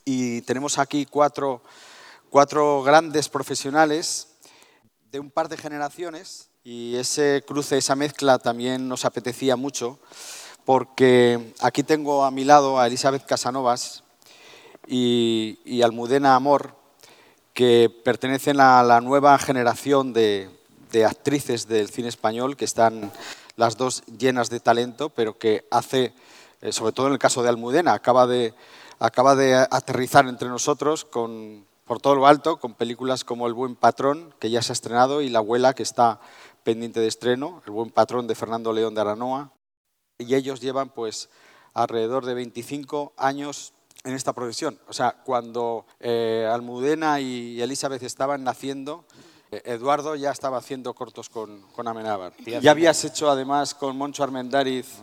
y tenemos aquí cuatro grandes profesionales de un par de generaciones y ese cruce, esa mezcla también nos apetecía mucho porque aquí tengo a mi lado a Elisabet Casanovas y Almudena Amor, que pertenecen a la nueva generación de actrices del cine español, que están las dos llenas de talento, pero que hace, sobre todo en el caso de Almudena, acaba de aterrizar entre nosotros por todo lo alto, con películas como El buen patrón, que ya se ha estrenado, y La abuela, que está pendiente de estreno, El buen patrón de Fernando León de Aranoa. Y ellos llevan pues alrededor de 25 años en esta profesión. O sea, cuando Almudena y Elisabet estaban naciendo, Eduardo ya estaba haciendo cortos con Amenábar. Ya habías hecho además con Moncho Armendáriz